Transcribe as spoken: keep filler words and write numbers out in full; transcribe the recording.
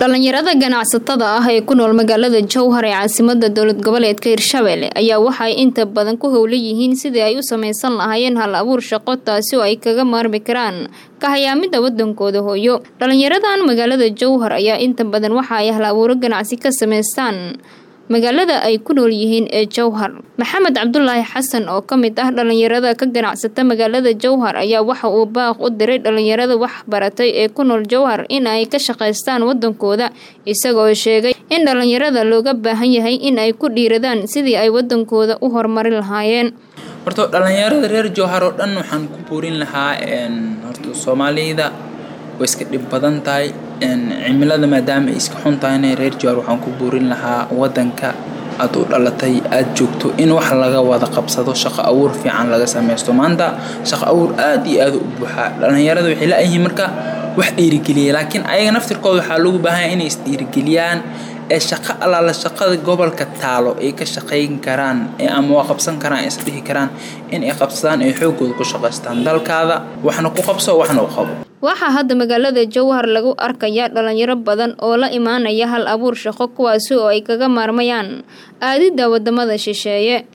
dhalinyarada ganacsatada ah ee ku nool magaalada Jowhar ee caasimadda dowlad goboleedka Hirshabelle ayaa waxay inta badan ku howlan yihiin sidii ay u sameeysan lahaayeen hal abuur shaqo taasi oo ay kaga maarmi karaan ka hayaamida wadankooda hooyo. Dhalinyaradan magaalada Jowhar ayaa inta badan waxa ay hal abuur ganacsi ka sameystaan magaalada ay ku nool yihiin ee Jowhar. Maxamed Cabdullaahi Xasan oo kamid ah dhalinyarada ka ganacsata magaalada Jowhar ayaa waxa uu baaq u diray dhalinyarada wax baratay ee ku nool Jowhar in ay ka shaqeystaan wadankooda, isagoo sheegay in dhalinyarada looga baahan yahay in ay ku dhiiradaan sidii ay wadankooda u horumarin lahaayeen. horto dhalinyarada reer Jowhar oo dhan waxaan ku buurin lahaa in horto Soomaalida way iska dhib badan tahay in cimilada maadaama ay iska xun tahay reer Jowhar waxaan ku buurin lahaa wadanka aad u dhalatay aad joogto in wax laga wada qabsado shaqo abuur fiican laga sameeyo maanta shaqo abuur aad iyo aad u buuxa dhalinyarada waxay la yihiin marka wax dhiirigeliye laakiin ayaga naftirkooda waxa lagu baahan inay is dhiirigeliyaan ee shaqo alla shaqada gobolka taalo ay ka shaqeyn karaan ee ama qabsan karaan is dhihi karaan in ay qabsadaan ay xoogooda ku shaqeystaan dalkaada waxna ku qabso waxna u qabo. Waxa hadda magaalada Jowhar lagu arkaya dhalinyaro badan oo la imaanaya hal abuur shaqo kuwaas oo ay kaga maarmayaan aadida wadamada shisheeye.